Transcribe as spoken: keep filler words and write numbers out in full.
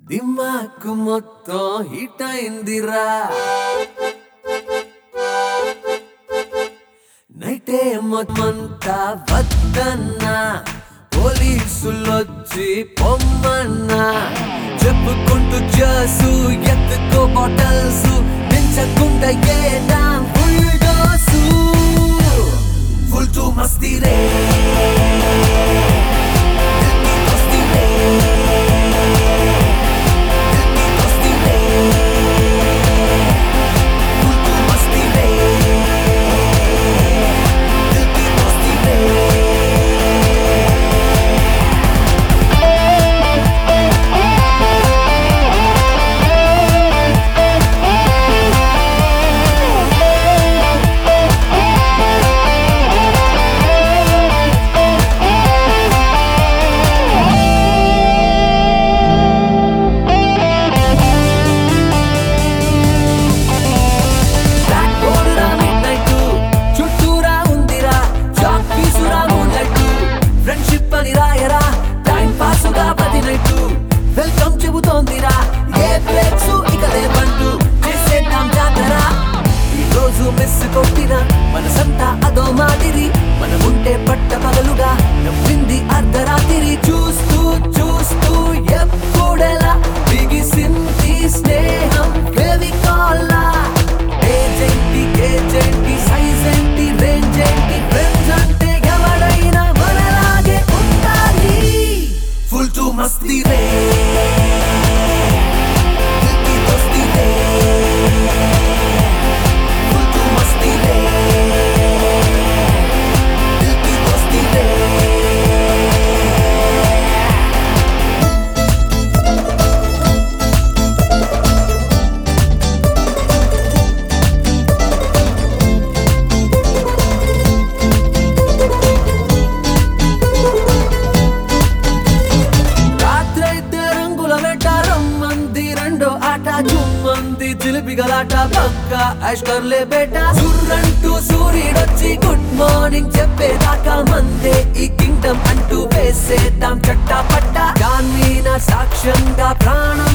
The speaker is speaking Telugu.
దిమాకు మొత్తం హిట్ అయిందిరా నైటే మొత్తమంతా వద్దన్నా పోలీసులొచ్చి పొమ్మన్నా చెప్పుకుంటూ చేసు ఎత్తుకో బాటల్స్ పెంచకుండా ఏదా full dose full to Masti ray welcome చెబుతోందిరా A breaks ఇక లేవంటూ చేసేద్దాం జాతర ఈ రోజు మిస్ కొట్టిన మనసంతా అదో మాదిరి మనముంటే పట్ట పగలుగా నవ్వింది అర్ధరాత్రి చూస్తూ చూస్తూ ఎప్పుడెలా బిగిసింది స్నేహం ఫెవికాల్ ఏజెంటి ఏజెంటి సైజ్ ఏంటి రేంజ్ ఏంటి ఫ్రెండ్స్ అంటే ఎవడైనా మనలాగే ఉండాలి ఫుల్ టు మస్తీ రే జుమ్మంది చిలిపి గలాట పక్క ఐశ్వర్లే బేట సుర్రంటూ సూర్యుడొచ్చి గుడ్ మార్నింగ్ చెప్పేదాకా మందే ఈ కింగ్డమ్ అంటూ వేసేద్దాం చట్టా పట్ట దాని సాక్ష్యంగా ప్రాణ